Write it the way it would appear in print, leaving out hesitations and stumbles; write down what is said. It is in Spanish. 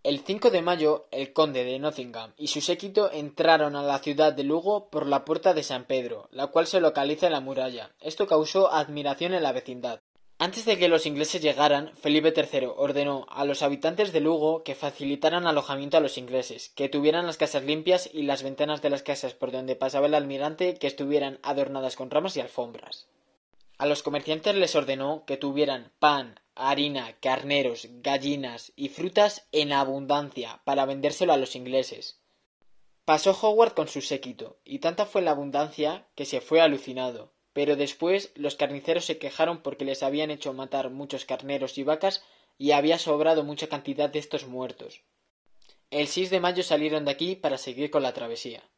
El 5 de mayo, el conde de Nottingham y su séquito entraron a la ciudad de Lugo por la puerta de San Pedro, la cual se localiza en la muralla. Esto causó admiración en la vecindad. Antes de que los ingleses llegaran, Felipe III ordenó a los habitantes de Lugo que facilitaran alojamiento a los ingleses, que tuvieran las casas limpias y las ventanas de las casas por donde pasaba el almirante que estuvieran adornadas con ramas y alfombras. A los comerciantes les ordenó que tuvieran pan, harina, carneros, gallinas y frutas en abundancia para vendérselo a los ingleses. Pasó Howard con su séquito, y tanta fue la abundancia que se fue alucinado. Pero después los carniceros se quejaron porque les habían hecho matar muchos carneros y vacas y había sobrado mucha cantidad de estos muertos. El 6 de mayo salieron de aquí para seguir con la travesía.